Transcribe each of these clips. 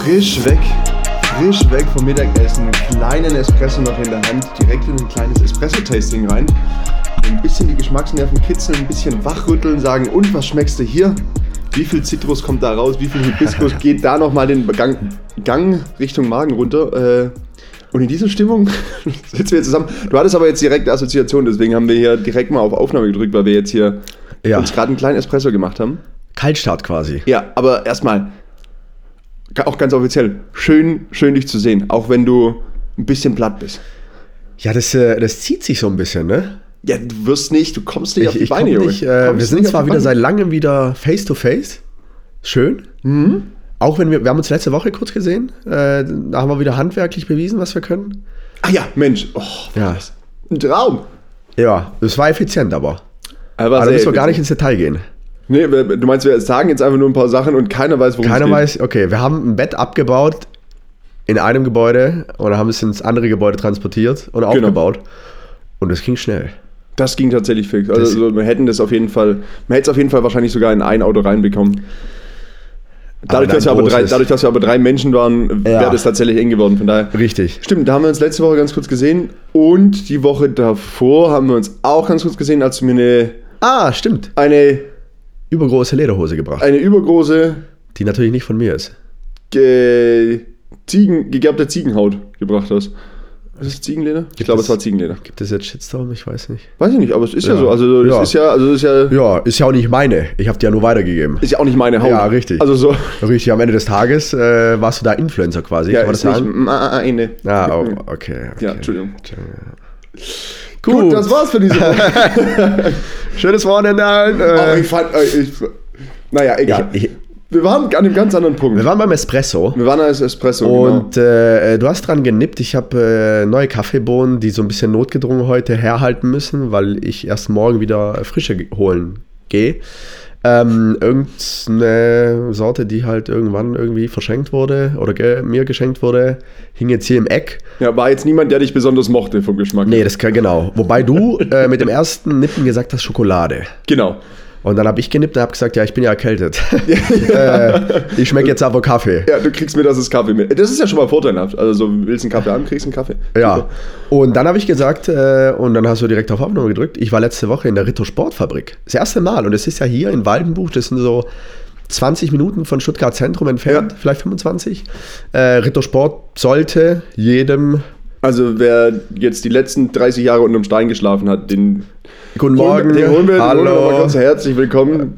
Frisch weg vom Mittagessen, einen kleinen Espresso noch in der Hand, direkt in ein kleines Espresso-Tasting rein. Ein bisschen die Geschmacksnerven kitzeln, ein bisschen wachrütteln, sagen, und was schmeckst du hier? Wie viel Zitrus kommt da raus? Wie viel Hibiskus geht da nochmal den Gang Richtung Magen runter? Und in dieser Stimmung sitzen wir zusammen. Du hattest aber jetzt direkt Assoziation, deswegen haben wir hier direkt mal auf Aufnahme gedrückt, weil wir jetzt hier uns gerade einen kleinen Espresso gemacht haben. Kaltstart quasi. Ja, aber erstmal, auch ganz offiziell, schön dich zu sehen, auch wenn du ein bisschen platt bist. Ja, das zieht sich so ein bisschen, ne? Ja, du kommst nicht auf die Beine, Junge. Wir sind zwar wieder seit langem wieder face to face. Schön. Mhm. Auch wenn wir haben uns letzte Woche kurz gesehen. Da haben wir wieder handwerklich bewiesen, was wir können. Ach ja, Mensch. Oh, ja. Ein Traum. Ja, es war effizient, aber da müssen wir gar nicht ins Detail gehen. Nee, du meinst, wir sagen jetzt einfach nur ein paar Sachen und keiner weiß, worum es geht? Keiner weiß, okay, wir haben ein Bett abgebaut in einem Gebäude und haben es ins andere Gebäude transportiert und aufgebaut. Und es ging schnell. Das ging tatsächlich fix. Also wir hätten es auf jeden Fall wahrscheinlich sogar in ein Auto reinbekommen. Dadurch, dass wir aber drei Menschen waren, wäre das tatsächlich eng geworden. Von daher. Richtig. Stimmt, da haben wir uns letzte Woche ganz kurz gesehen. Und die Woche davor haben wir uns auch ganz kurz gesehen, als du mir eine übergroße Lederhose gebracht. Eine übergroße. Die natürlich nicht von mir ist. Gegerbte Ziegenhaut gebracht hast. Was ist Ziegenleder? Ich glaube, es war Ziegenleder. Gibt es jetzt Shitstorm? Ich weiß nicht. Weiß ich nicht, aber es ist ja so. Also ist ja auch nicht meine. Ich habe die ja nur weitergegeben. Ist ja auch nicht meine Haut. Ja, richtig. Also so. Richtig, am Ende des Tages warst du da Influencer quasi. Ja, ist nicht meine. Okay. Ja, Entschuldigung. Gut, das war's für diese Woche. Schönes Wochenende allen. Naja, egal. Wir waren an einem ganz anderen Punkt. Wir waren beim Espresso. Und du hast dran genippt. Ich habe neue Kaffeebohnen, die so ein bisschen notgedrungen heute herhalten müssen, weil ich erst morgen wieder frische holen gehe. Irgendeine Sorte, die halt irgendwann irgendwie verschenkt wurde oder mir geschenkt wurde, hing jetzt hier im Eck. Ja, war jetzt niemand, der dich besonders mochte vom Geschmack. Nee, das kann genau. Wobei du mit dem ersten Nippen gesagt hast, Schokolade. Genau. Und dann habe ich genippt und habe gesagt, ja, ich bin ja erkältet. Ich schmecke jetzt aber Kaffee. Ja, du kriegst mir das Kaffee mit. Das ist ja schon mal vorteilhaft. Also so, willst einen Kaffee haben, kriegst einen Kaffee. Ja. Super. Und dann habe ich gesagt, und dann hast du direkt auf Aufnahme gedrückt, ich war letzte Woche in der Ritter Sportfabrik. Das erste Mal. Und es ist ja hier in Waldenbuch, das sind so 20 Minuten von Stuttgart Zentrum entfernt, vielleicht 25. Ritter Sport sollte jedem... Also wer jetzt die letzten 30 Jahre unterm Stein geschlafen hat, Guten Morgen, hallo, herzlich willkommen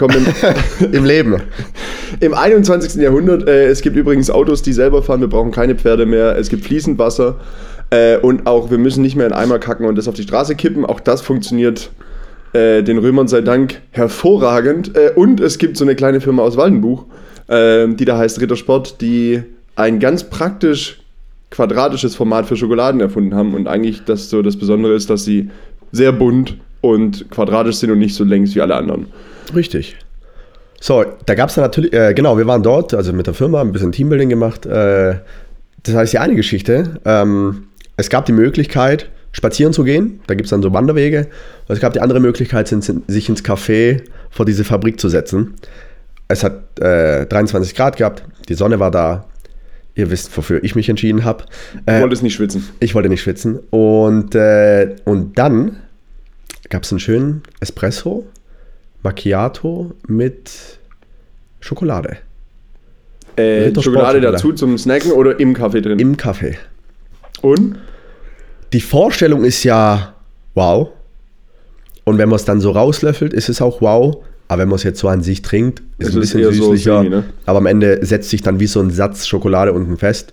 im Leben. Im 21. Jahrhundert. Es gibt übrigens Autos, die selber fahren, wir brauchen keine Pferde mehr, es gibt fließend Wasser und auch wir müssen nicht mehr in Eimer kacken und das auf die Straße kippen. Auch das funktioniert den Römern sei Dank hervorragend. Und es gibt so eine kleine Firma aus Waldenbuch, die da heißt Rittersport, die ein ganz praktisch quadratisches Format für Schokoladen erfunden haben und eigentlich das Besondere ist, dass sie sehr bunt und quadratisch sind und nicht so längs wie alle anderen. Richtig. So, da gab es dann natürlich, wir waren dort, also mit der Firma, ein bisschen Teambuilding gemacht. Das heißt, die eine Geschichte, es gab die Möglichkeit, spazieren zu gehen, da gibt es dann so Wanderwege. Und es gab die andere Möglichkeit, sich ins Café vor diese Fabrik zu setzen. Es hat 23 Grad gehabt, die Sonne war da. Ihr wisst, wofür ich mich entschieden habe. Du wolltest nicht schwitzen. Ich wollte nicht schwitzen. Und dann gab es einen schönen Espresso, Macchiato mit Schokolade. Schokolade dazu zum Snacken oder im Kaffee drin? Im Kaffee. Und? Die Vorstellung ist ja wow. Und wenn man es dann so rauslöffelt, ist es auch wow. Aber wenn man es jetzt so an sich trinkt, ist es ein bisschen süßlicher. So semi, ne? Aber am Ende setzt sich dann wie so ein Satz Schokolade unten fest.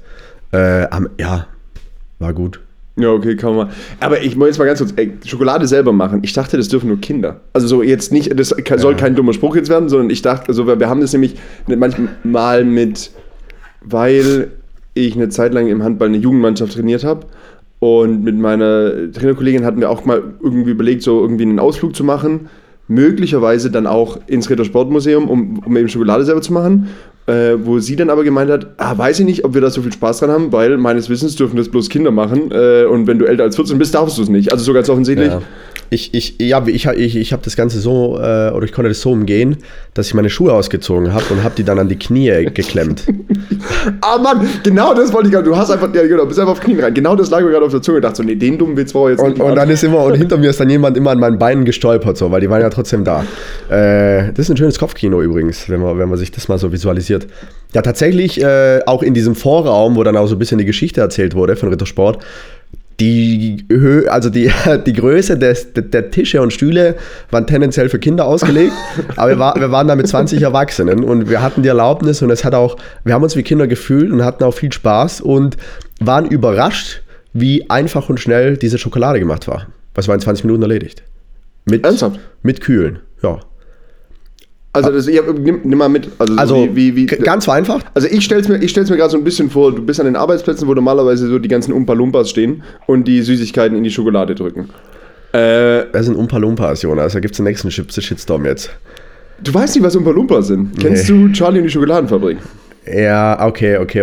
War gut. Ja, okay, kann man. Aber ich muss jetzt mal ganz kurz, Schokolade selber machen. Ich dachte, das dürfen nur Kinder. Also so jetzt nicht, das soll kein dummer Spruch jetzt werden, sondern ich dachte, also wir haben das nämlich manchmal weil ich eine Zeit lang im Handball eine Jugendmannschaft trainiert habe. Und mit meiner Trainerkollegin hatten wir auch mal irgendwie überlegt, so irgendwie einen Ausflug zu machen. Möglicherweise dann auch ins Rittersportmuseum, um eben Schokolade selber zu machen, wo sie dann aber gemeint hat, weiß ich nicht, ob wir da so viel Spaß dran haben, weil meines Wissens dürfen das bloß Kinder machen und wenn du älter als 14 bist, darfst du es nicht. Also so ganz offensichtlich. Ich habe das Ganze so, oder ich konnte das so umgehen, dass ich meine Schuhe ausgezogen habe und habe die dann an die Knie geklemmt. Ah Mann, genau das wollte ich gerade. Du hast einfach, ja genau, bist einfach auf Knien rein. Genau das lag mir gerade auf der Zunge. Ich dachte so, nee, den dummen Witz brauche ich jetzt nicht. Und dann und hinter mir ist dann jemand immer an meinen Beinen gestolpert, so, weil die waren ja trotzdem da. Das ist ein schönes Kopfkino übrigens, wenn man sich das mal so visualisiert. Ja, tatsächlich auch in diesem Vorraum, wo dann auch so ein bisschen die Geschichte erzählt wurde von Rittersport, die Größe der Tische und Stühle waren tendenziell für Kinder ausgelegt, aber wir waren da mit 20 Erwachsenen und wir hatten die Erlaubnis und wir haben uns wie Kinder gefühlt und hatten auch viel Spaß und waren überrascht, wie einfach und schnell diese Schokolade gemacht war. Das war in 20 Minuten erledigt. Ernsthaft? Mit Kühlen, ja. Also nimm mal mit. Also wie ganz vereinfacht. Also ich stell's mir gerade so ein bisschen vor, du bist an den Arbeitsplätzen, wo normalerweise so die ganzen Umpa-Lumpas stehen und die Süßigkeiten in die Schokolade drücken. Das sind Umpa-Lumpas, Jonas. Da gibt's den nächsten Shitstorm jetzt. Du weißt nicht, was Umpa-Lumpas sind. Nee. Kennst du Charlie und die Schokoladenfabrik? Ja, okay. Und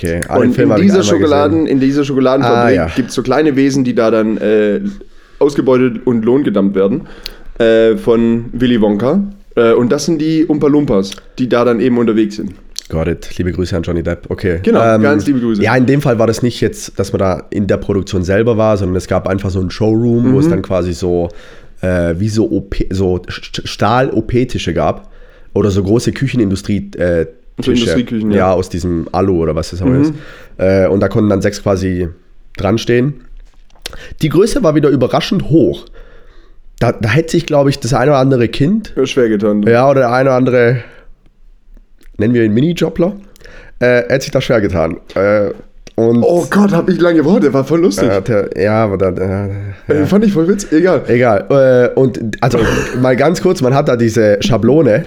in dieser Schokoladenfabrik gibt es so kleine Wesen, die da dann ausgebeutet und lohngedammt werden von Willy Wonka. Und das sind die Umpa-Lumpas, die da dann eben unterwegs sind. Got it. Liebe Grüße an Johnny Depp. Okay. Genau, ganz liebe Grüße. Ja, in dem Fall war das nicht jetzt, dass man da in der Produktion selber war, sondern es gab einfach so einen Showroom, wo es dann quasi so wie so Stahl-OP-Tische gab. Oder so große Küchenindustrie-Tische. So Industrieküchen, ja. Aus diesem Alu oder was das auch ist. Und da konnten dann 6 quasi dran stehen. Die Größe war wieder überraschend hoch. Da hätte sich, glaube ich, das eine oder andere Kind schwer getan. Ja, oder der eine oder andere, nennen wir ihn Mini-Jobler, hätte sich da schwer getan. Und oh Gott, hab ich lange gebraucht, der war voll lustig. Fand ich voll witzig, egal. Und also mal ganz kurz, man hat da diese Schablone,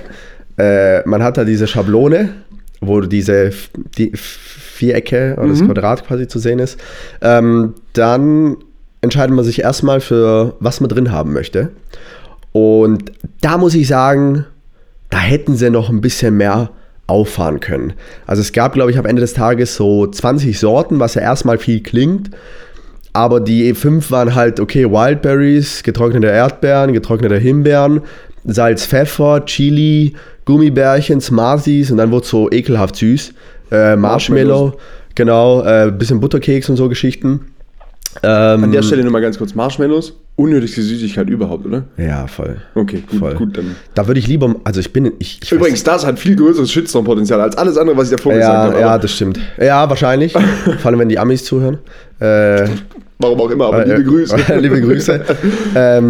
wo die Vierecke oder das Quadrat quasi zu sehen ist. Dann entscheidet man sich erstmal für, was man drin haben möchte. Und da muss ich sagen, da hätten sie noch ein bisschen mehr auffahren können. Also es gab, glaube ich, am Ende des Tages so 20 Sorten, was ja erstmal viel klingt. Aber die 5 waren halt, okay, Wildberries, getrocknete Erdbeeren, getrocknete Himbeeren, Salz, Pfeffer, Chili, Gummibärchen, Smarties und dann wurde es so ekelhaft süß. Marshmallow, genau, bisschen Butterkeks und so Geschichten. An der Stelle nur mal ganz kurz Marshmallows. Unnötigste Süßigkeit überhaupt, oder? Ja, voll. Okay, gut dann. Da würde ich lieber, also Übrigens, das hat viel größeres Shitstorm-Potenzial als alles andere, was ich davor gesagt habe. Ja, das stimmt. Ja, wahrscheinlich. Vor allem, wenn die Amis zuhören. Warum auch immer, aber liebe Grüße. Liebe Grüße. Da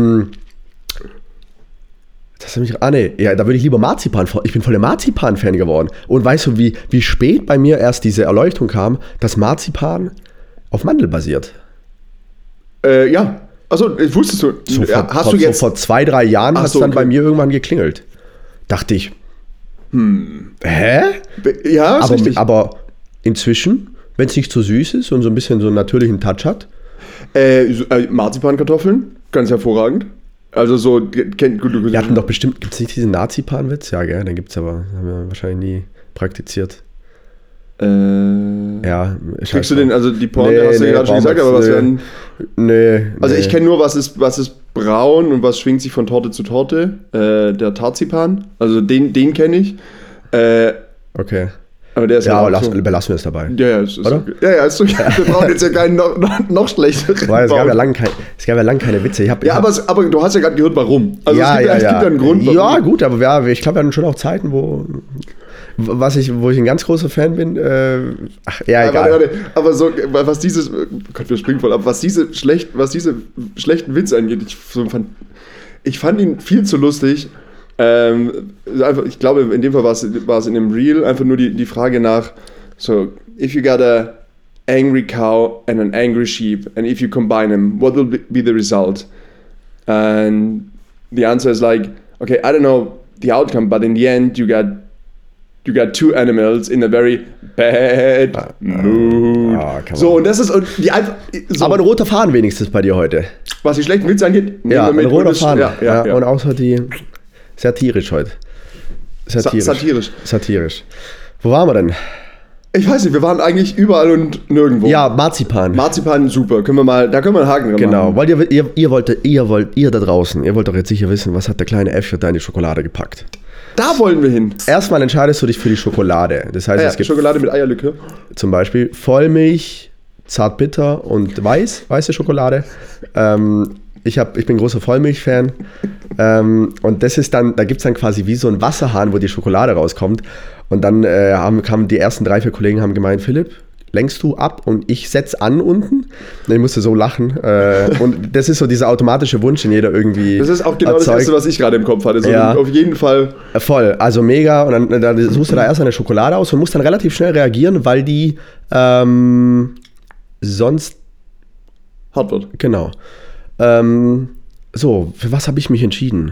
würde ich lieber Marzipan. Ich bin voll der Marzipan-Fan geworden. Und weißt du, wie spät bei mir erst diese Erleuchtung kam, dass Marzipan auf Mandel basiert? Ja. Achso, wusstest du. Vor 2-3 Jahren hat es dann bei mir irgendwann geklingelt. Dachte ich. Hä? Ja, ist richtig. Aber inzwischen, wenn es nicht zu süß ist und so ein bisschen so einen natürlichen Touch hat. Marzipankartoffeln, ganz hervorragend. Also so, wir hatten doch bestimmt, gibt es nicht diesen Nazi-Pan-Witz? Ja, gell, den gibt es aber, haben wir wahrscheinlich nie praktiziert. Ja. Kriegst du den, also die Porn, hast du ja gerade schon gesagt, aber was werden... Nee. Also ich kenne nur, was ist braun und was schwingt sich von Torte zu Torte. Der Tarzipan, also den kenne ich. Okay. Aber der ist belassen wir es dabei. Ja, ist okay. Ja, ist okay. Wir brauchen jetzt ja keinen noch schlechteren. Weil es gab ja lange keine Witze. Aber du hast ja gerade gehört, warum. Also es gibt ja einen Grund, warum. Ja, gut, aber ich glaube, wir hatten schon auch Zeiten, wo ich ein ganz großer Fan bin. Egal. Warte. Aber so, was dieses, Gott, wir springen voll ab, was diese schlechten Witze angeht, ich fand ihn viel zu lustig. Einfach, ich glaube, in dem Fall war es in dem Reel einfach nur die Frage nach, so, if you got a angry cow and an angry sheep, and if you combine them, what will be the result? And the answer is like, okay, I don't know the outcome, but in the end, you got 2 animals in a very bad mood. So, und das ist die einfach. So. Aber ein roter Faden wenigstens bei dir heute. Was die schlechten Witze angeht, ja, ein roter Faden. Ja. Und außer die satirisch heute. Satirisch. Wo waren wir denn? Ich weiß nicht, wir waren eigentlich überall und nirgendwo. Ja, Marzipan. Marzipan, super. Da können wir einen Haken dran Genau, machen. weil ihr da draußen, ihr wollt doch jetzt sicher wissen, was hat der kleine Äffchen da in die Schokolade gepackt. Da wollen wir hin. Erstmal entscheidest du dich für die Schokolade. Das heißt, es gibt Schokolade mit Eierlikör. zum Beispiel Vollmilch, Zartbitter und weiße Schokolade. Ich bin großer Vollmilch-Fan. Und das ist dann, da gibt es dann quasi wie so ein Wasserhahn, wo die Schokolade rauskommt. Und dann kamen die ersten 3-4 Kollegen haben gemeint, Philipp, lenkst du ab und ich setz an unten? Und ich musste so lachen. Und das ist so dieser automatische Wunsch, den jeder irgendwie Das ist auch genau erzeugt. das Erste, was ich gerade im Kopf hatte. So Ja. auf jeden Fall. Voll, also mega. Und dann suchst du da erst eine Schokolade aus und musst dann relativ schnell reagieren, weil die sonst Hart wird. Genau. So, für was habe ich mich entschieden?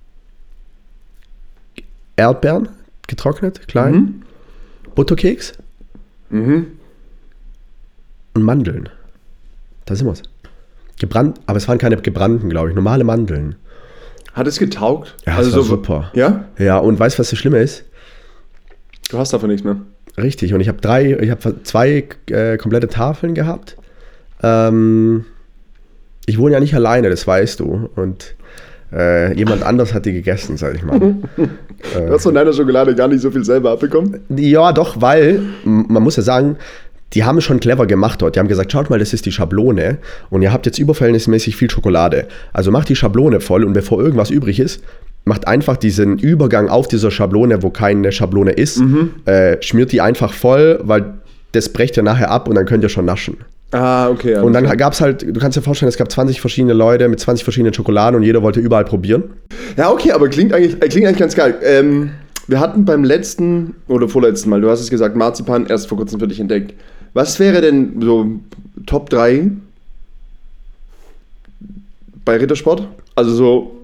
Erdbeeren, getrocknet, klein. Butterkeks und Mandeln. Da sind wir's. Gebrannt, aber es waren keine gebrannten, glaube ich, normale Mandeln. Hat es getaugt? Ja, das war super. Ja? Ja, und weißt du, was das Schlimme ist? Du hast davon nichts mehr. Richtig, und ich habe 2 komplette Tafeln gehabt. Ich wohne ja nicht alleine, das weißt du. Und jemand anders hat die gegessen, sag ich mal. Du hast von deiner Schokolade gar nicht so viel selber abbekommen? Ja, doch, weil, man muss ja sagen, die haben es schon clever gemacht dort. Die haben gesagt, schaut mal, das ist die Schablone und ihr habt jetzt überverhältnismäßig viel Schokolade. Also macht die Schablone voll und bevor irgendwas übrig ist, macht einfach diesen Übergang auf dieser Schablone, wo keine Schablone ist, schmiert die einfach voll, weil das brecht ja nachher ab und dann könnt ihr schon naschen. Ah, okay. Und dann gab es halt, du kannst dir vorstellen, es gab 20 verschiedene Leute mit 20 verschiedenen Schokoladen und jeder wollte überall probieren. Ja, okay, aber klingt eigentlich ganz geil. Wir hatten beim letzten oder vorletzten Mal, du hast es gesagt, Marzipan erst vor kurzem für dich entdeckt. Was wäre denn so Top 3 bei Rittersport? Also so...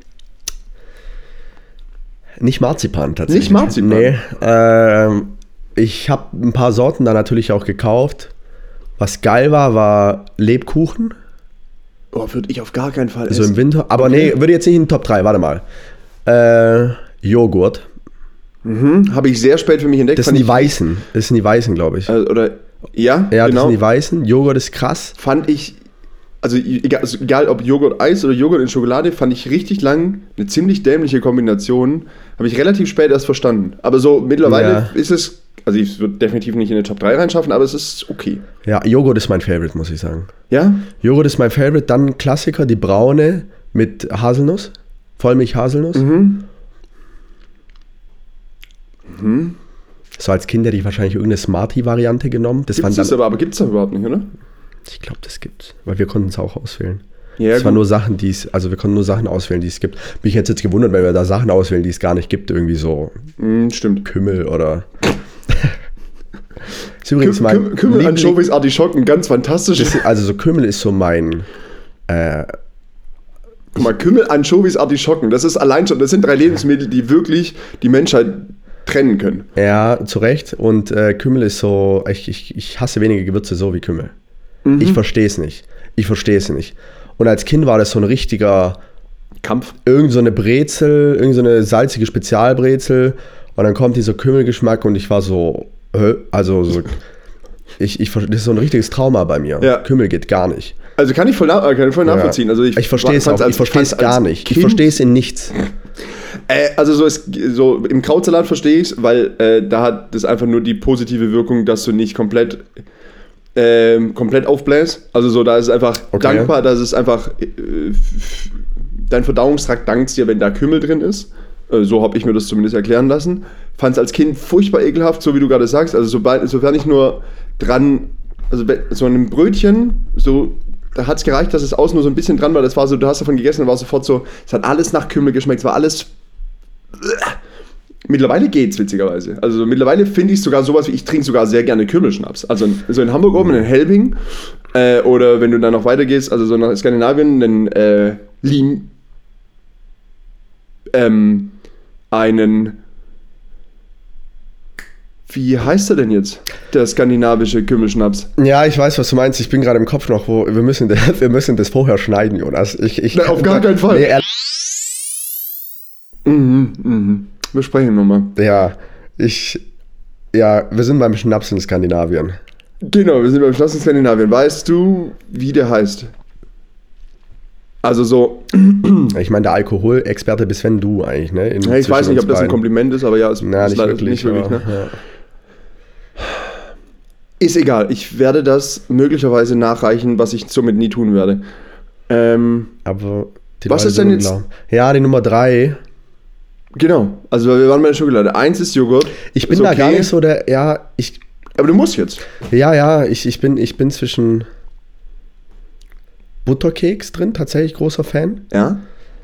Nicht Marzipan tatsächlich. Nicht Marzipan? Nee. Ich habe ein paar Sorten da natürlich auch gekauft. Was geil war Lebkuchen. Oh, würde ich auf gar keinen Fall So essen. im Winter. Aber Okay. nee, würde jetzt nicht in den Top 3, warte mal. Joghurt. Habe ich sehr spät für mich entdeckt. Das sind die Weißen. Das sind die Weißen, glaube ich. Oder... Ja, Ja, das genau. sind die Weißen. Joghurt ist krass. Fand ich... Also egal ob Joghurt-Eis oder Joghurt in Schokolade, fand ich richtig lang eine ziemlich dämliche Kombination. Habe ich relativ spät erst verstanden. Aber so mittlerweile ist es... Also ich würde definitiv nicht in den Top 3 reinschaffen, aber es ist okay. Ja, Joghurt ist mein Favorite, muss ich sagen. Ja? Joghurt ist mein Favorite. Dann Klassiker, die braune mit Haselnuss. Vollmilch-Haselnuss. So als Kind hätte ich wahrscheinlich irgendeine Smartie-Variante genommen. Das Gibt's waren das dann, aber gibt's das überhaupt nicht, oder? ich glaube, das gibt's. Weil wir konnten es auch auswählen. Ja, Es waren gut. nur Sachen, wir konnten nur Sachen auswählen, die es gibt. Mich hätte jetzt gewundert, wenn wir da Sachen auswählen, die es gar nicht gibt. Irgendwie so Stimmt. Kümmel oder... ist übrigens mein Kümmel, Liebling- Anchovies, Artischocken, ganz fantastisch. Also so Kümmel ist so mein... Guck mal, Kümmel, Anchovies, Artischocken, das ist allein schon, das sind 3 Lebensmittel, die wirklich die Menschheit trennen können. Ja, zu Recht. Und Kümmel ist so... Ich hasse wenige Gewürze so wie Kümmel. Ich verstehe es nicht. Und als Kind war das so ein richtiger... Kampf. Irgend so eine Brezel, irgend so eine salzige Spezialbrezel und dann kommt dieser Kümmelgeschmack und ich war so, also so, das ist so ein richtiges Trauma bei mir. Ja. Kümmel geht gar nicht. Also kann ich voll nachvollziehen. Also Ich verstehe es auch, ich verstehe es gar nicht. Ich verstehe es in nichts. Also so im Krautsalat verstehe ich es, weil da hat das einfach nur die positive Wirkung, dass du nicht komplett aufbläst. Also so, da ist es einfach dankbar, dass es einfach dein Verdauungstrakt dankt dir, wenn da Kümmel drin ist. So habe ich mir das zumindest erklären lassen. Fand es als Kind furchtbar ekelhaft, so wie du gerade sagst. Also sofern ich nur dran, also so einem Brötchen, so, da hat es gereicht, dass es außen nur so ein bisschen dran war. Das war so, du hast davon gegessen und war sofort so, es hat alles nach Kümmel geschmeckt, es war alles... Mittlerweile geht's, witzigerweise. Also mittlerweile finde ich sogar sowas wie, ich trinke sogar sehr gerne Kümmelschnaps. Also so in Hamburg oben, in Helbing, oder wenn du dann noch weitergehst, also so nach Skandinavien, einen, wie heißt er denn jetzt, der skandinavische Kümmelschnaps? Ja, ich weiß, was du meinst. Ich bin gerade im Kopf noch, wo wir müssen das vorher schneiden, Jonas. Nein, auf gar keinen Fall. Nee, Wir sprechen nochmal. ja, Ja, wir sind beim Schnaps in Skandinavien. Genau, wir sind beim Schnaps in Skandinavien. Weißt du, wie der heißt? Also so... Ich meine, der Alkoholexperte bist wenn du eigentlich, ne? Ja, ich weiß nicht, ob das ein Kompliment ist, aber ja, es ist nicht wirklich, ne? Ja. Ist egal, ich werde das möglicherweise nachreichen, was ich somit nie tun werde. Aber was ist denn jetzt? Ja, die Nummer 3. Genau, also wir waren bei der Schokolade. 1 ist Joghurt. Ich bin da gar nicht so der, aber du musst jetzt. Ja, ich bin zwischen Butterkeks drin, tatsächlich großer Fan. Ja.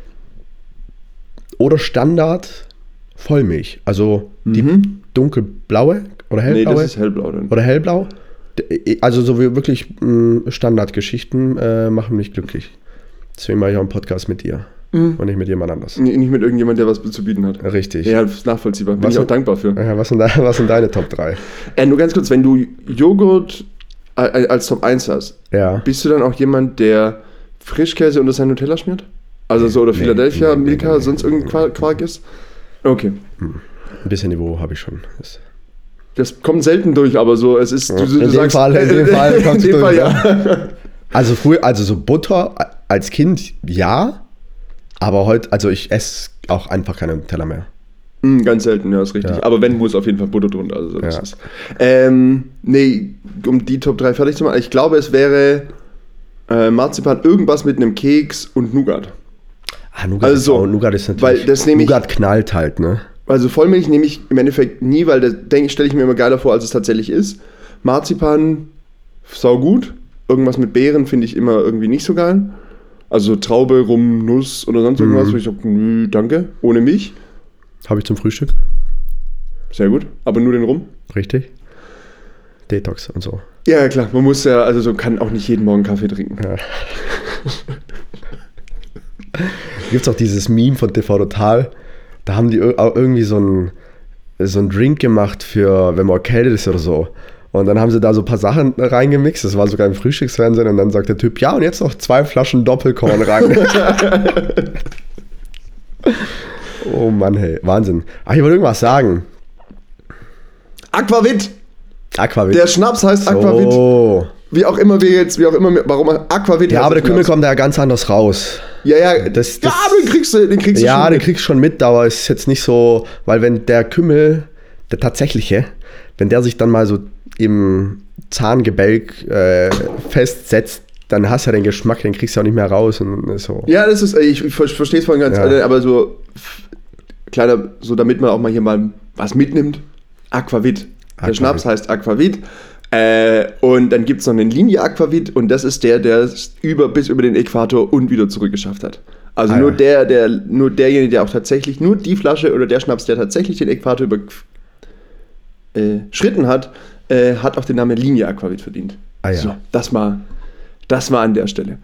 Oder Standard Vollmilch. Also die dunkelblaue oder hellblaue. Nee, das ist hellblau dann. Oder hellblau. Also so wie wirklich Standardgeschichten machen mich glücklich. Deswegen mache ich auch einen Podcast mit dir. Und nicht mit jemand anders. Nicht mit irgendjemand, der was zu bieten hat. Richtig. Ja, das ist nachvollziehbar. Bin ich auch dankbar für. Ja, was sind deine Top 3? Nur ganz kurz, wenn du Joghurt als Top 1 hast, bist du dann auch jemand, der Frischkäse unter sein Nutella schmiert? Also so, oder Philadelphia, Milka, sonst irgendein Quark ist? Okay. Ein bisschen Niveau habe ich schon. Das kommt selten durch, aber so, es ist... Du in dem sagst, Fall kommt es durch. Ja. Also früher, also so Butter als Kind, ja. Aber heute, also ich esse auch einfach keine Nutella mehr. Ganz selten, ja, ist richtig. Ja. Aber wenn, muss auf jeden Fall Butter drunter. Also das ist, nee, um die Top 3 fertig zu machen, ich glaube, es wäre Marzipan, irgendwas mit einem Keks und Nougat. Nougat, also, Nougat ist natürlich, weil das Nougat knallt halt, ne? Also Vollmilch nehme ich im Endeffekt nie, weil das stelle ich mir immer geiler vor, als es tatsächlich ist. Marzipan, saugut. Irgendwas mit Beeren finde ich immer irgendwie nicht so geil. Also Traube, Rum, Nuss oder sonst irgendwas, wo ich sage, nö, danke, ohne Milch. Habe ich zum Frühstück. Sehr gut, aber nur den Rum. Richtig. Detox und so. Ja, klar, man muss ja, also so kann auch nicht jeden Morgen Kaffee trinken. Ja. Gibt es auch dieses Meme von TV Total, da haben die auch irgendwie so einen Drink gemacht für, wenn man erkältet ist oder so. Und dann haben sie da so ein paar Sachen reingemixt, das war sogar im Frühstücksfernsehen, und dann sagt der Typ, ja, und jetzt noch 2 Flaschen Doppelkorn rein. Oh Mann, hey, Wahnsinn. Ach, ich wollte irgendwas sagen. Aquavit! Aquavit. Der Schnaps heißt Aquavit. So. Warum Aquavit? Ja, aber der Kümmel kommt da ja ganz anders raus. Ja, den kriegst du ja, schon den kriegst du schon mit, aber es ist jetzt nicht so, weil wenn der Kümmel, der tatsächliche, wenn der sich dann mal so im Zahngebälk festsetzt, dann hast du ja den Geschmack, den kriegst du auch nicht mehr raus. Und so. Ja, das ist, ich verstehe es voll ganz, aber so kleiner, so damit man auch mal hier mal was mitnimmt, Aquavit. Der Schnaps heißt Aquavit. Und dann gibt es noch einen Linie Aquavit, und das ist der es bis über den Äquator und wieder zurückgeschafft hat. Also nur derjenige, der auch tatsächlich, nur die Flasche oder der Schnaps, der tatsächlich den Äquator überschritten hat, hat auch den Namen Linie Aquavit verdient. So, das mal an der Stelle.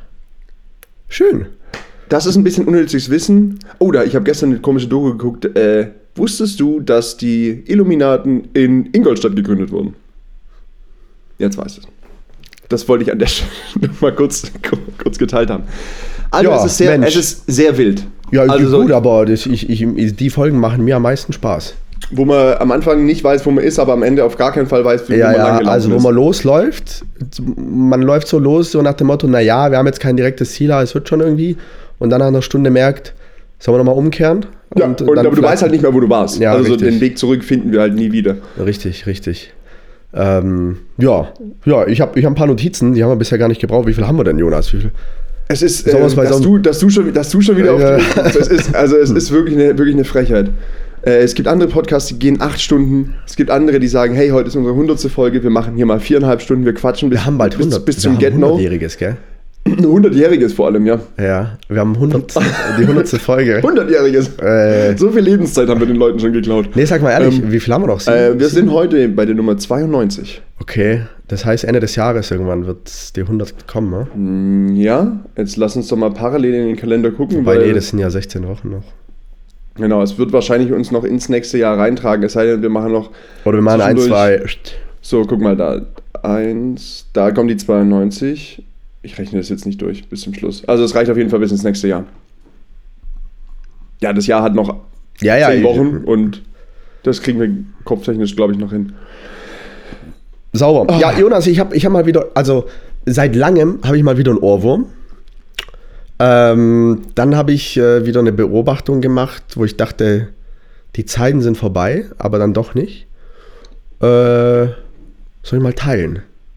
Schön. Das ist ein bisschen unnützes Wissen. Ich habe gestern eine komische Doku geguckt. Wusstest du, dass die Illuminaten in Ingolstadt gegründet wurden? Jetzt weißt du es. Das wollte ich an der Stelle mal kurz geteilt haben. Also es ist sehr wild. Ja, also gut, aber die Folgen machen mir am meisten Spaß. Wo man am Anfang nicht weiß, wo man ist, aber am Ende auf gar keinen Fall weiß, wo man lang gelaufen ist. Also wo man losläuft, man läuft so los, so nach dem Motto, naja, wir haben jetzt kein direktes Ziel, aber es wird schon irgendwie. Und dann nach einer Stunde merkt, sollen wir nochmal umkehren? Aber du weißt halt nicht mehr, wo du warst. Ja, also richtig. Den Weg zurück finden wir halt nie wieder. Richtig. Ich habe ein paar Notizen, die haben wir bisher gar nicht gebraucht. Wie viel haben wir denn, Jonas? Wie viel? Es ist, dass du schon wieder auf es ist wirklich eine Frechheit. Es gibt andere Podcasts, die gehen 8 Stunden. Es gibt andere, die sagen, hey, heute ist unsere 100. Folge, wir machen hier mal 4,5 Stunden, wir quatschen wir haben bald 100, bis zum Get-No. 100-jähriges, gell? Ein 100-jähriges vor allem, ja. Ja, wir haben die 100. Folge. 100-jähriges. So viel Lebenszeit haben wir den Leuten schon geklaut. Nee, sag mal ehrlich, wie viel haben wir noch? Wir sind heute bei der Nummer 92. Okay, das heißt Ende des Jahres irgendwann wird die 100 kommen, ne? Ja, jetzt lass uns doch mal parallel in den Kalender gucken. Das sind ja 16 Wochen noch. Genau, es wird wahrscheinlich uns noch ins nächste Jahr reintragen, es sei denn, wir machen noch... Oder wir machen 1, 2... So, guck mal, da kommt die 92. Ich rechne das jetzt nicht durch bis zum Schluss. Also es reicht auf jeden Fall bis ins nächste Jahr. Ja, das Jahr hat noch 10 Wochen und Das kriegen wir kopftechnisch, glaube ich, noch hin. Sauber. Oh. Ja, Jonas, ich hab mal wieder, also seit langem habe ich mal wieder einen Ohrwurm. Dann habe ich wieder eine Beobachtung gemacht, wo ich dachte, die Zeiten sind vorbei, aber dann doch nicht. Soll ich mal teilen?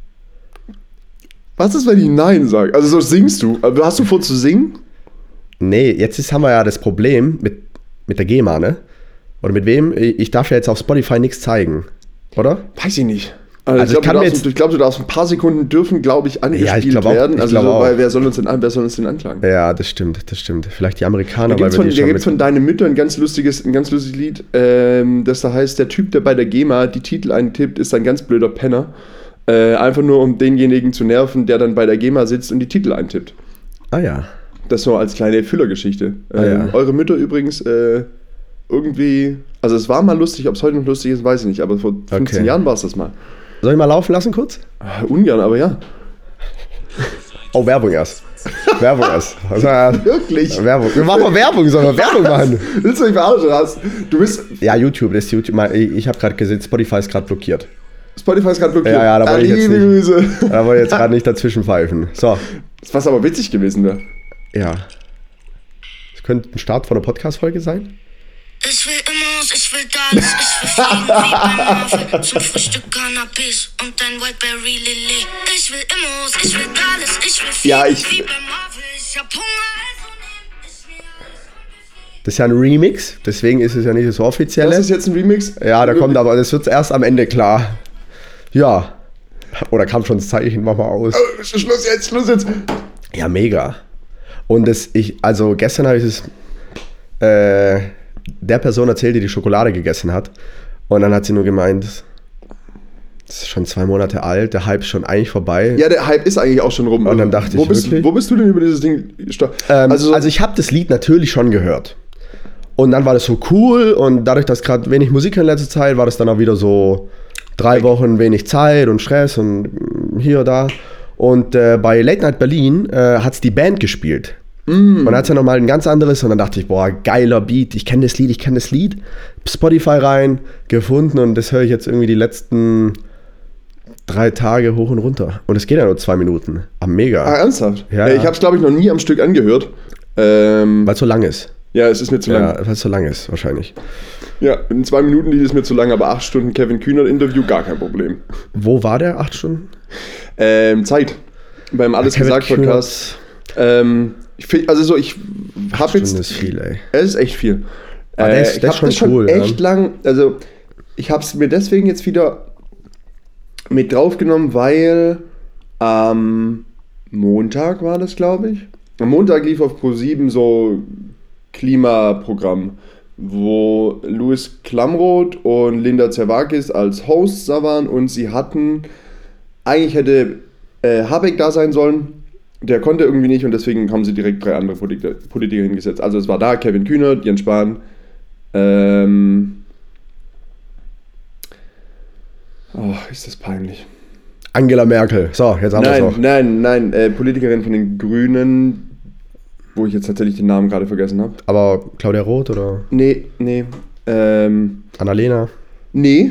Was ist, wenn ich Nein sage? Also so singst du. Hast du vor zu singen? Nee, jetzt haben wir ja das Problem mit der GEMA, ne? Oder mit wem? Ich darf ja jetzt auf Spotify nichts zeigen, oder? Weiß ich nicht. Also ich glaube, du darfst ein paar Sekunden dürfen, glaube ich, angespielt werden. Also so, weil wer soll uns denn anklagen? Ja, das stimmt. Vielleicht die Amerikaner. Da gibt es von Deine Mütter ein ganz lustiges Lied, das da heißt, der Typ, der bei der GEMA die Titel eintippt, ist ein ganz blöder Penner. Einfach nur, um denjenigen zu nerven, der dann bei der GEMA sitzt und die Titel eintippt. Ah ja. Das so als kleine Füllergeschichte. Ja. Eure Mütter übrigens irgendwie, also es war mal lustig, ob es heute noch lustig ist, weiß ich nicht, aber vor 15 Jahren war es das mal. Soll ich mal laufen lassen kurz? Ungern, aber ja. Oh, Werbung erst. Also, wirklich? Werbung. Wir machen mal Werbung, sollen wir Werbung machen? Willst du mich verarschen? Du bist... Ja, YouTube. Ich habe gerade gesehen, Spotify ist gerade blockiert. Ja, da wollte ich jetzt gerade nicht dazwischen pfeifen. So. Was aber witzig gewesen wäre. Ja. Das könnte ein Start von einer Podcast-Folge sein. Ich will Immos, ich will Dallas, ich will fliegen wie bei Marvel. Zum Frühstück Cannabis und ein Whiteberry Lilly. Ich will Immos, ich will Dallas, ich will fliegen wie bei Marvel. Ich hab Hunger, also nehm ich mir. Das ist ja ein Remix, deswegen ist es ja nicht so offiziell. Das ist jetzt ein Remix? Ja, das wird erst am Ende klar. Ja. Oder kam schon das Zeichen, mach mal aus. Oh, Schluss jetzt. Ja, mega. Und gestern habe ich es der Person erzählt, die die Schokolade gegessen hat. Und dann hat sie nur gemeint, das ist schon 2 Monate alt, der Hype ist schon eigentlich vorbei. Ja, der Hype ist eigentlich auch schon rum. Und dann dachte ich, wo bist du denn über dieses Ding? Also ich habe das Lied natürlich schon gehört. Und dann war das so cool und dadurch, dass gerade wenig Musik in letzter Zeit, war das dann auch wieder so 3 Wochen wenig Zeit und Stress und hier und da. Und bei Late Night Berlin hat es die Band gespielt. Und dann hat es ja nochmal ein ganz anderes und dann dachte ich, boah, geiler Beat, ich kenne das Lied. Spotify rein, gefunden und das höre ich jetzt irgendwie die letzten 3 Tage hoch und runter. Und es geht ja nur 2 Minuten. Mega. Ah, ernsthaft? Ja. Ich habe es, glaube ich, noch nie am Stück angehört. Weil es so lang ist. Ja, es ist mir zu lang. Ja, weil es so lang ist, wahrscheinlich. Ja, in 2 Minuten Lied ist mir zu lang, aber 8 Stunden Kevin Kühnert Interview, gar kein Problem. Wo war der, 8 Stunden? Zeit. Beim Alles gesagt Podcast. Ich habe jetzt... ist viel, ey. Es ist echt viel. Das ist schon cool. Echt lang, also ich habe es mir deswegen jetzt wieder mit draufgenommen, weil am Montag war das, glaube ich. Am Montag lief auf Pro7 so Klimaprogramm, wo Louis Klamroth und Linda Zerwakis als Hosts da waren und sie hatten, eigentlich hätte Habeck da sein sollen, der konnte irgendwie nicht und deswegen haben sie direkt 3 andere Politiker hingesetzt. Also es war da Kevin Kühnert, Jens Spahn, ist das peinlich. Angela Merkel. So, jetzt haben wir es auch. Nein, Politikerin von den Grünen, wo ich jetzt tatsächlich den Namen gerade vergessen habe. Aber Claudia Roth oder? Nee. Annalena? Nee.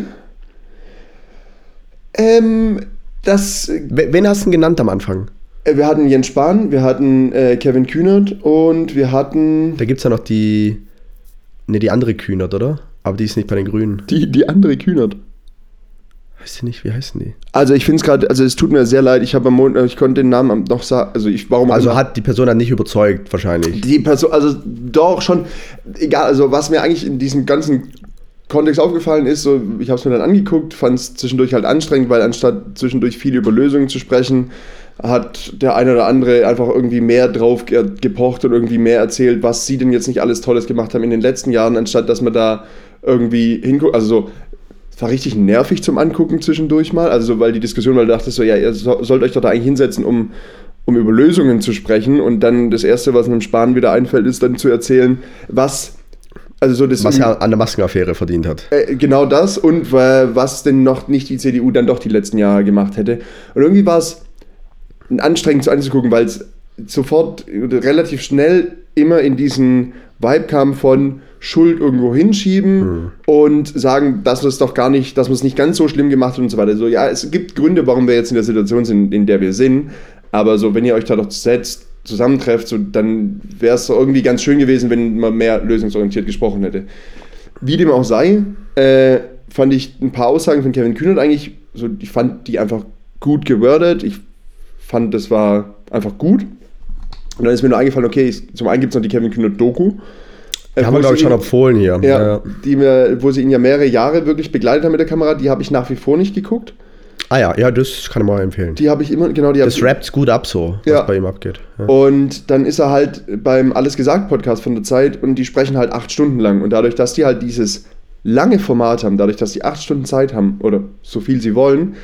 Wen hast du denn genannt am Anfang? Wir hatten Jens Spahn, wir hatten Kevin Kühnert und wir hatten... Da gibt es ja noch die andere Kühnert, oder? Aber die ist nicht bei den Grünen. Die andere Kühnert. Weiß ich nicht, wie heißen die? Also ich finde es gerade, also es tut mir sehr leid, ich konnte den Namen noch sagen, hat die Person dann nicht überzeugt, wahrscheinlich. Die Person, also doch schon, egal, also was mir eigentlich in diesem ganzen Kontext aufgefallen ist, so, ich habe es mir dann angeguckt, fand es zwischendurch halt anstrengend, weil anstatt zwischendurch viel über Lösungen zu sprechen, hat der eine oder andere einfach irgendwie mehr drauf gepocht und irgendwie mehr erzählt, was sie denn jetzt nicht alles Tolles gemacht haben in den letzten Jahren, anstatt dass man da irgendwie hinguckt, also so, es war richtig nervig zum Angucken zwischendurch mal, also weil die Diskussion, weil du dachtest so, ja, ihr sollt euch doch da eigentlich hinsetzen, um über Lösungen zu sprechen und dann das Erste, was einem Spahn wieder einfällt, ist dann zu erzählen, was er an der Maskenaffäre verdient hat. Genau das und was denn noch nicht die CDU dann doch die letzten Jahre gemacht hätte. Und irgendwie war es anstrengend anzugucken, weil es sofort relativ schnell immer in diesen Vibe kam von Schuld irgendwo hinschieben und sagen, dass wir es doch gar nicht, dass wir es nicht ganz so schlimm gemacht haben und so weiter. So, ja, es gibt Gründe, warum wir jetzt in der Situation sind, in der wir sind, aber so, wenn ihr euch da doch zusammentrefft, so, dann wäre es irgendwie ganz schön gewesen, wenn man mehr lösungsorientiert gesprochen hätte. Wie dem auch sei, fand ich ein paar Aussagen von Kevin Kühnert eigentlich, so, ich fand die einfach gut gewordet, ich fand, das war einfach gut. Und dann ist mir nur eingefallen, okay, zum einen gibt es noch die Kevin Kühnert-Doku. Die haben wir, glaube ich, schon empfohlen hier. Ja. Wo sie ihn ja mehrere Jahre wirklich begleitet haben mit der Kamera, die habe ich nach wie vor nicht geguckt. Ah ja, das kann ich mal empfehlen. Die habe ich immer, genau. Das rappt gut ab so, was bei ihm abgeht. Ja. Und dann ist er halt beim Alles gesagt Podcast von der Zeit und die sprechen halt 8 Stunden lang. Und dadurch, dass die halt dieses lange Format haben, dadurch, dass die 8 Stunden Zeit haben oder so viel sie wollen,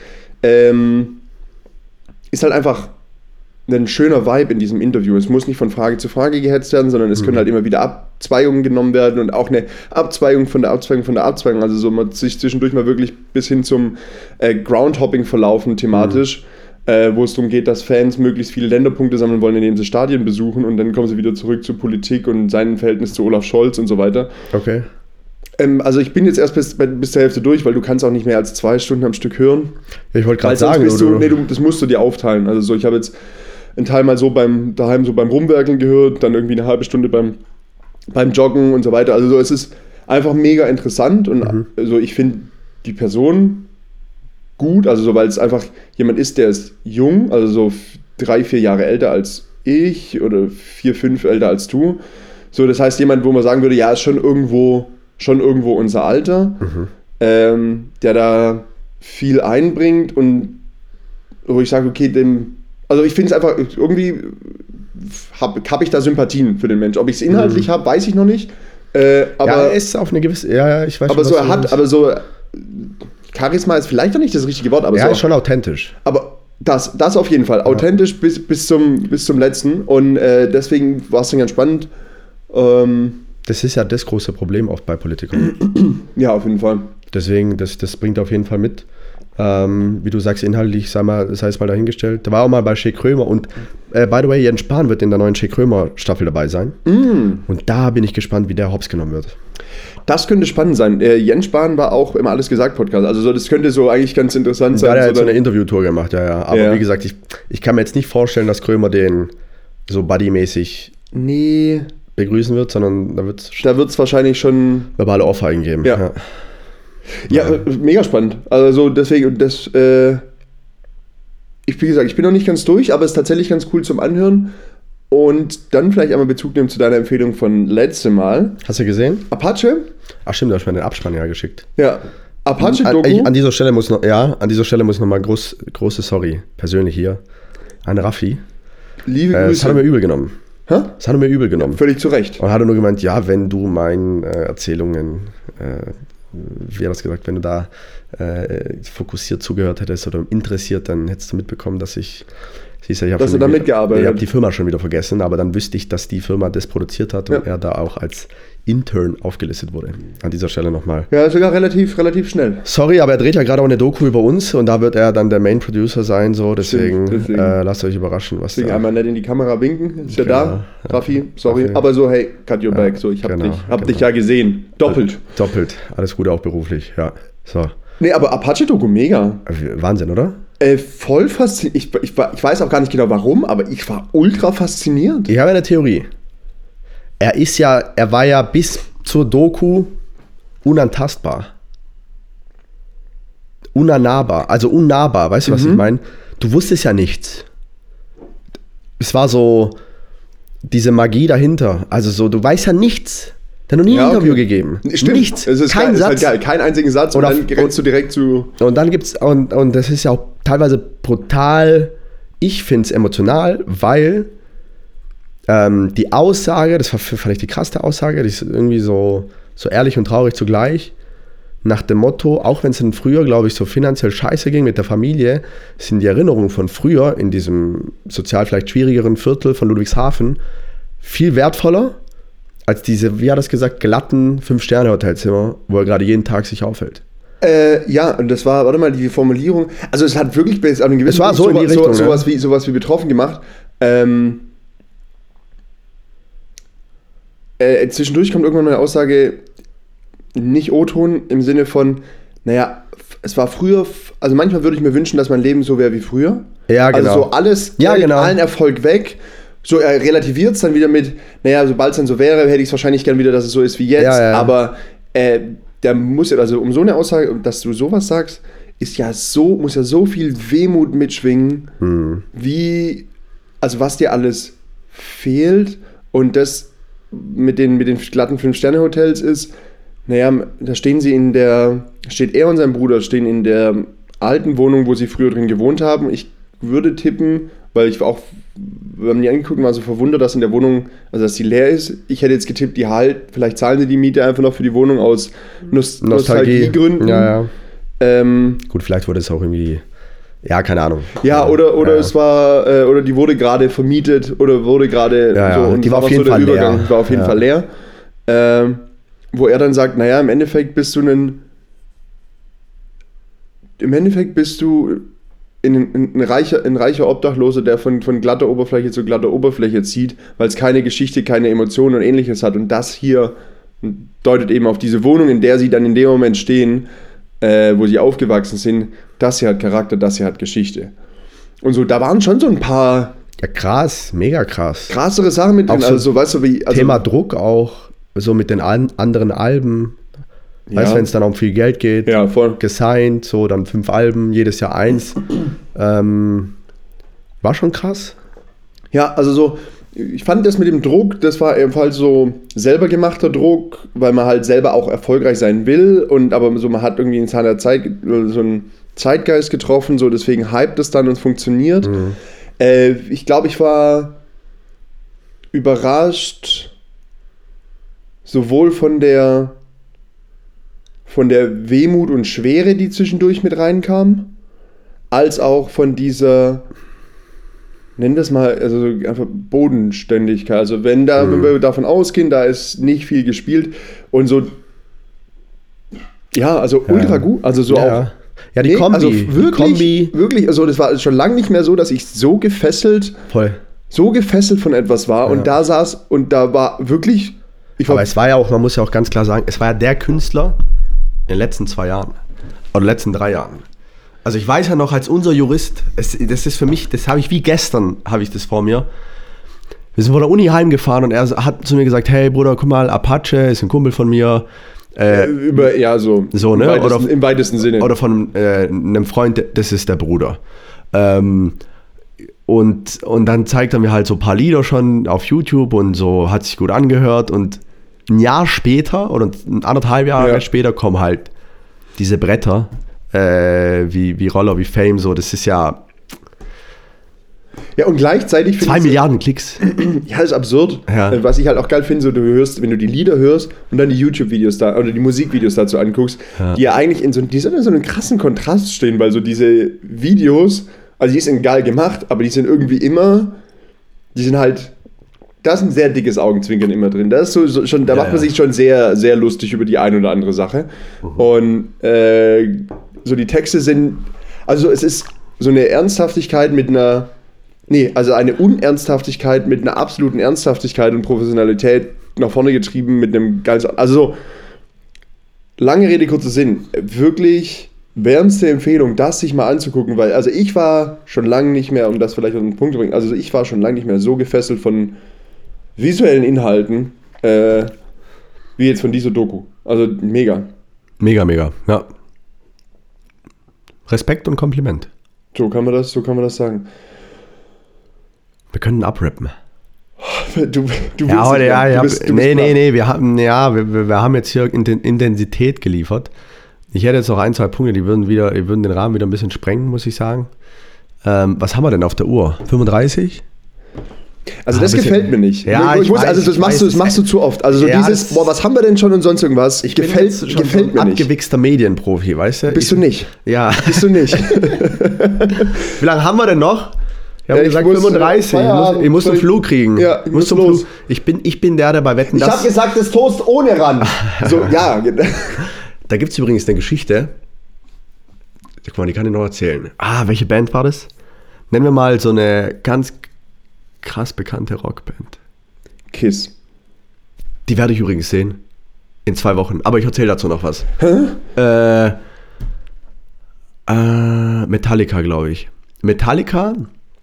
ist halt einfach ein schöner Vibe in diesem Interview. Es muss nicht von Frage zu Frage gehetzt werden, sondern es können halt immer wieder Abzweigungen genommen werden und auch eine Abzweigung von der Abzweigung von der Abzweigung. Also so man sich zwischendurch mal wirklich bis hin zum Groundhopping verlaufen thematisch, wo es darum geht, dass Fans möglichst viele Länderpunkte sammeln wollen, indem sie Stadien besuchen und dann kommen sie wieder zurück zur Politik und seinem Verhältnis zu Olaf Scholz und so weiter. Okay. Also ich bin jetzt erst bis zur Hälfte durch, weil du kannst auch nicht mehr als 2 Stunden am Stück hören. Ich wollte gerade sagen, das musst du dir aufteilen. Also so, ich habe jetzt einen Teil mal so daheim beim Rumwerkeln gehört, dann irgendwie eine halbe Stunde beim Joggen und so weiter. Also so, es ist einfach mega interessant und also ich finde die Person gut, also so, weil es einfach jemand ist, der ist jung, also so 3-4 Jahre älter als ich oder 4-5 älter als du. So, das heißt jemand, wo man sagen würde, ja, ist schon irgendwo unser Alter, der da viel einbringt und wo ich sage, okay, also ich finde es einfach, irgendwie hab ich da Sympathien für den Mensch. Ob ich es inhaltlich habe, weiß ich noch nicht. Aber ja, er ist auf eine gewisse, ja, ich weiß aber schon, aber so Charisma ist vielleicht noch nicht das richtige Wort, aber er so, ist schon authentisch. Aber das auf jeden Fall, authentisch bis zum letzten und deswegen war es dann ganz spannend. Das ist ja das große Problem auch bei Politikern. Ja, auf jeden Fall. Deswegen, das bringt auf jeden Fall mit. Wie du sagst, inhaltlich, sei es mal dahingestellt. Da war auch mal bei Shea Krömer und by the way, Jens Spahn wird in der neuen Shea Krömer Staffel dabei sein. Und da bin ich gespannt, wie der hops genommen wird. Das könnte spannend sein. Jens Spahn war auch im Alles gesagt Podcast. Also so, das könnte so eigentlich ganz interessant sein. Da hat er jetzt so eine Interviewtour gemacht, ja. Aber wie gesagt, ich kann mir jetzt nicht vorstellen, dass Krömer den so buddymäßig begrüßen wird, sondern da wird es wahrscheinlich schon verbale Ohrfeigen geben. Ja, mega spannend. Also deswegen, wie gesagt, ich bin noch nicht ganz durch, aber es ist tatsächlich ganz cool zum Anhören. Und dann vielleicht einmal Bezug nehmen zu deiner Empfehlung von letztem Mal. Hast du gesehen? Apache? Ach stimmt, du hast mir den Abspann ja geschickt. Ja. Apache-Doku. An dieser Stelle muss noch mal große Sorry, persönlich hier, an Raffi. Liebe Grüße. Das hat er mir übel genommen. Hä? Das hat er mir übel genommen. Völlig zu Recht. Und hat er nur gemeint, ja, wenn du meinen Erzählungen, wie hat das gesagt, wenn du da fokussiert zugehört hättest oder interessiert, dann hättest du mitbekommen, dass ich dass du da mitgearbeitet. Ich habe die Firma schon wieder vergessen, aber dann wüsste ich, dass die Firma das produziert hat und er da auch als Intern aufgelistet wurde. An dieser Stelle nochmal. Ja, sogar relativ schnell. Sorry, aber er dreht ja gerade auch eine Doku über uns und da wird er dann der Main Producer sein, so, deswegen. Lasst euch überraschen, was deswegen einmal nicht in die Kamera winken, ist ja da, Raffi, sorry, Raffi. Aber so, hey, cut your back, so, ich hab dich ja gesehen, doppelt, alles Gute auch beruflich, ja, so. Nee, aber Apache-Doku, mega. Wahnsinn, oder? Voll faszinierend. Ich weiß auch gar nicht genau warum, aber ich war ultra fasziniert. Ich habe eine Theorie. Er war ja bis zur Doku unantastbar. Unnahbar, weißt du, was ich meine? Du wusstest ja nichts. Es war so diese Magie dahinter. Also so, du weißt ja nichts. Der hat noch nie ein Interview gegeben. Stimmt. Nichts. Es ist kein Satz. Ist halt geil. Kein einzigen Satz und dann rennst du direkt zu... Und dann gibt's, und das ist ja auch teilweise brutal, ich finde es emotional, weil die Aussage, das fand ich die krasseste Aussage, die ist irgendwie so ehrlich und traurig zugleich, nach dem Motto, auch wenn es dann früher, glaube ich, so finanziell scheiße ging mit der Familie, sind die Erinnerungen von früher in diesem sozial vielleicht schwierigeren Viertel von Ludwigshafen viel wertvoller als diese, wie hat er das gesagt, glatten 5-Sterne-Hotelzimmer, wo er gerade jeden Tag sich aufhält. Ja, und das war, warte mal, die Formulierung, also es hat wirklich bis an einem gewissen Punkt so sowas wie betroffen gemacht. zwischendurch kommt irgendwann mal eine Aussage, nicht O-Ton im Sinne von, naja, es war früher, also manchmal würde ich mir wünschen, dass mein Leben so wäre wie früher. Ja, genau. Also so alles, allen Erfolg weg. So, er relativiert es dann wieder mit, naja, sobald es dann so wäre, hätte ich es wahrscheinlich gern wieder, dass es so ist wie jetzt. Ja. Aber der muss, also um so eine Aussage, dass du sowas sagst, muss ja so viel Wehmut mitschwingen, wie, also was dir alles fehlt. Und das mit den glatten 5-Sterne-Hotels ist, naja, da steht er und sein Bruder stehen in der alten Wohnung, wo sie früher drin gewohnt haben. Ich würde tippen, weil wir haben die angeguckt und waren so verwundert, dass in der Wohnung, also dass sie leer ist. Ich hätte jetzt getippt, vielleicht zahlen sie die Miete einfach noch für die Wohnung aus Nostalgiegründen. Ja. Gut, vielleicht wurde es auch irgendwie, ja, keine Ahnung. Ja, oder es war, oder die wurde gerade vermietet oder wurde gerade so. Und die war auf jeden Fall leer. Die war auf jeden Fall leer. Wo er dann sagt, naja, im Endeffekt bist du ein reicher Obdachloser, der von glatter Oberfläche zu glatter Oberfläche zieht, weil es keine Geschichte, keine Emotionen und Ähnliches hat. Und das hier deutet eben auf diese Wohnung, in der sie dann in dem Moment stehen, wo sie aufgewachsen sind. Das hier hat Charakter, das hier hat Geschichte. Und so, da waren schon so ein paar... Ja, krass, mega krass. Krassere Sachen mit drin. So, also so, weißt du, wie... Also, Thema Druck auch, so mit den anderen Alben. Weißt du, wenn es dann um viel Geld geht, ja, voll. Gesigned, so dann 5 Alben, jedes Jahr 1. War schon krass. Ja, also so, ich fand das mit dem Druck, das war ebenfalls so selber gemachter Druck, weil man halt selber auch erfolgreich sein will, aber so man hat irgendwie in seiner Zeit so einen Zeitgeist getroffen, so deswegen hypt es dann und funktioniert. Ich glaube, ich war überrascht, sowohl von der Wehmut und Schwere, die zwischendurch mit reinkam, als auch von dieser, nennen wir es mal, also einfach Bodenständigkeit. Also wenn wir davon ausgehen, da ist nicht viel gespielt und so, ja, also ultra gut, also so auch. Ja, die Kombi. Also wirklich, also das war schon lange nicht mehr so, dass ich so gefesselt von etwas war und da saß und da war wirklich... Aber es war ja auch, man muss ja auch ganz klar sagen, es war ja der Künstler in den letzten 2 Jahren oder letzten 3 Jahren. Also ich weiß ja noch, als unser Jurist, das ist für mich, das habe ich wie gestern, habe ich das vor mir. Wir sind von der Uni heimgefahren und er hat zu mir gesagt, hey Bruder, guck mal, Apache ist ein Kumpel von mir. So ne? Im weitesten Sinne. Oder von einem Freund, das ist der Bruder. Und dann zeigt er mir halt so ein paar Lieder schon auf YouTube und so, hat sich gut angehört und ein Jahr später oder 1,5 Jahre später kommen halt diese Bretter, wie Roller, wie Fame, so, das ist ja... Ja, und gleichzeitig... 2 Milliarden Klicks. Ja, das ist absurd. Ja. Was ich halt auch geil finde, so wenn du die Lieder hörst und dann die YouTube-Videos da, oder die Musikvideos dazu anguckst, die ja eigentlich die sind in so einem krassen Kontrast stehen, weil so diese Videos, also die sind geil gemacht, aber die sind irgendwie immer, da ist ein sehr dickes Augenzwinkern immer drin. Das ist so schon, da macht man sich schon sehr, sehr lustig über die eine oder andere Sache. Und so die Texte sind, also es ist so eine Ernsthaftigkeit eine Unernsthaftigkeit mit einer absoluten Ernsthaftigkeit und Professionalität nach vorne getrieben mit einem ganz, also so, lange Rede, kurzer Sinn, wirklich wärmste Empfehlung, das sich mal anzugucken, weil, also ich war schon lange nicht mehr, um das vielleicht auf den Punkt zu bringen, also ich war schon lange nicht mehr so gefesselt von visuellen Inhalten, wie jetzt von dieser Doku. Also mega. Mega, ja. Respekt und Kompliment. So kann man das sagen. Wir können abrappen. Du wir haben jetzt hier Intensität geliefert. Ich hätte jetzt noch 1, 2 Punkte, die würden den Rahmen wieder ein bisschen sprengen, muss ich sagen. Was haben wir denn auf der Uhr? 35? Also das gefällt mir nicht. Ja, das machst du zu oft. Also so dieses, was haben wir denn schon und sonst irgendwas? Gefällt mir nicht. Abgewichster Medienprofi, weißt du? Bist du nicht. Ja. Bist du nicht. Wie lange haben wir denn noch? Wir haben gesagt 35. Ich muss einen Flug kriegen. Ja, ich muss zum Flug. Ich bin der bei Wetten, Ich habe gesagt, das Toast ohne ran. So, ja. Da gibt es übrigens eine Geschichte. Guck mal, die kann ich noch erzählen. Welche Band war das? Nennen wir mal so eine ganz krass bekannte Rockband. Kiss. Die werde ich übrigens sehen. In 2 Wochen. Aber ich erzähle dazu noch was. Metallica, glaube ich. Metallica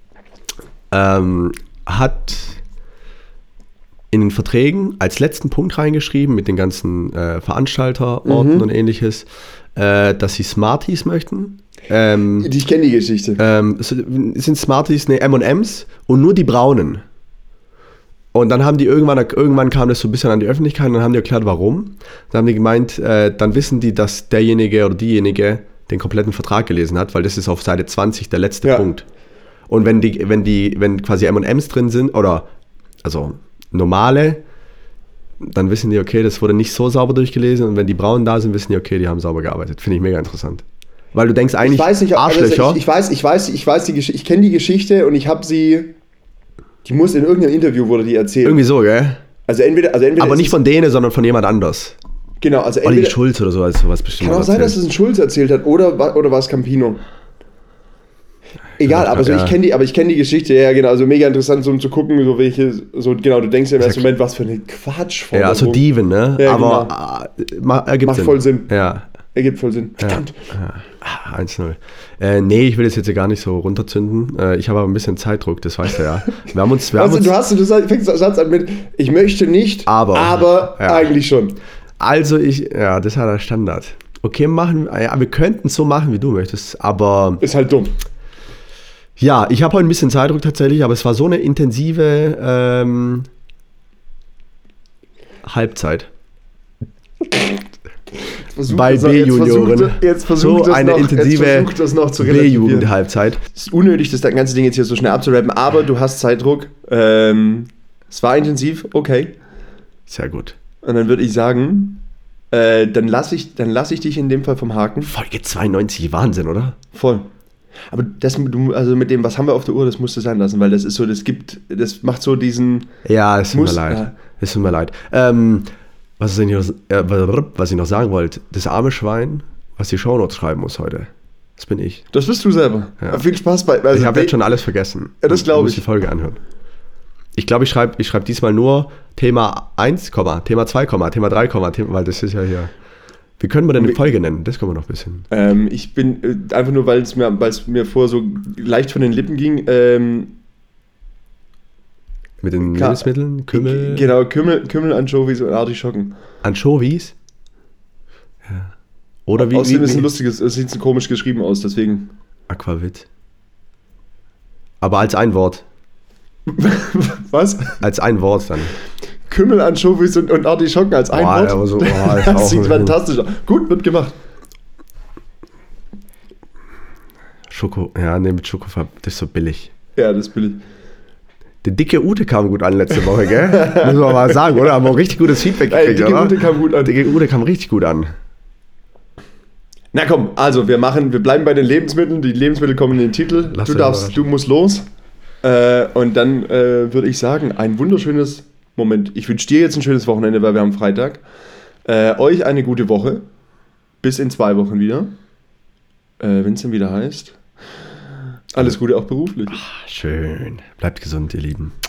hat in den Verträgen als letzten Punkt reingeschrieben, mit den ganzen Veranstalterorten und ähnliches, dass sie Smarties möchten. Ich kenne die Geschichte. Sind Smarties, M&M's und nur die braunen. Und dann haben die irgendwann kam das so ein bisschen an die Öffentlichkeit und dann haben die erklärt, warum. Dann haben die gemeint, dann wissen die, dass derjenige oder diejenige den kompletten Vertrag gelesen hat, weil das ist auf Seite 20 der letzte Punkt. Und wenn quasi M&M's drin sind, oder also normale, dann wissen die, okay, das wurde nicht so sauber durchgelesen, und wenn die braunen da sind, wissen die, okay, die haben sauber gearbeitet. Finde ich mega interessant. Weil du denkst eigentlich, ich weiß nicht, Arschlöcher. Also ich kenne die Geschichte und ich habe sie, die muss in irgendeinem Interview wurde die erzählt. Irgendwie so, gell? Also entweder aber nicht von denen, sondern von jemand anders. Genau, also Olli Schulz oder so, als sowas bestimmt. Kann auch sein, dass es ein Schulz erzählt hat, oder war es Campino? Egal, aber so, ich kenne die Geschichte, ja genau, also mega interessant, so um zu gucken, so welche, so genau, du denkst ja im ersten Moment, was für eine Quatsch. Ja, so Dieven, ne? Ja, aber genau. ergibt Macht voll Sinn. Ja. Ergibt voll Sinn. Verdammt. Ja. 1-0. Nee, ich will das jetzt gar nicht so runterzünden. Ich habe aber ein bisschen Zeitdruck, das weißt du ja. Du fängst den Satz an mit, ich möchte nicht, aber ja. Eigentlich schon. Also das ist ja der Standard. Okay, wir könnten es so machen, wie du möchtest, aber... Ist halt dumm. Ja, ich habe heute ein bisschen Zeitdruck tatsächlich, aber es war so eine intensive Halbzeit. Bei B-Junioren. So eine intensive B-Jugend-Halbzeit. Es ist unnötig, das ganze Ding jetzt hier so schnell abzurappen, aber du hast Zeitdruck. Es war intensiv, okay. Sehr gut. Und dann würde ich sagen, dann lass ich dich in dem Fall vom Haken. Folge 92, Wahnsinn, oder? Voll. Aber also mit dem, was haben wir auf der Uhr, das musst du sein lassen, weil das ist so, das macht so diesen... Ja, es tut mir leid. Was ich noch sagen wollte, das arme Schwein, was die Shownotes schreiben muss heute, das bin ich. Das bist du selber. Ja. Viel Spaß bei... Also ich habe jetzt schon alles vergessen. Ja, das glaube ich. Du musst die Folge anhören. Ich glaube, ich schreib diesmal nur Thema 1, Thema 2, Thema 3, weil das ist ja hier... Wie können wir denn eine Folge nennen? Das können wir noch ein bisschen. Ich bin einfach nur, weil es mir vorher so leicht von den Lippen ging. Mit den Lebensmitteln? Kümmel? Genau, Kümmel, Anchovies und Artischocken. Anchovies? Ja. Oder wie? Außerdem ist ein lustiges, es sieht so komisch geschrieben aus, deswegen. Aquavit. Aber als ein Wort. Was? Als ein Wort dann. Kümmel, Anchovies und Artischocken als ein Wort. Aber so, das sieht fantastisch aus. Gut, wird gemacht. Mit Schokofarbe, das ist so billig. Ja, das ist billig. Der dicke Ute kam gut an letzte Woche, gell? Muss man mal sagen, oder? Haben wir auch richtig gutes Feedback gekriegt, oder? Ute kam gut an. Dicke Ute kam richtig gut an. Na komm, also wir bleiben bei den Lebensmitteln. Die Lebensmittel kommen in den Titel. Du musst los. Und dann würde ich sagen, ein wunderschönes Moment. Ich wünsche dir jetzt ein schönes Wochenende, weil wir haben Freitag. Euch eine gute Woche. Bis in 2 Wochen wieder. Wenn es dann wieder heißt. Alles Gute auch beruflich. Ach, schön. Bleibt gesund, ihr Lieben.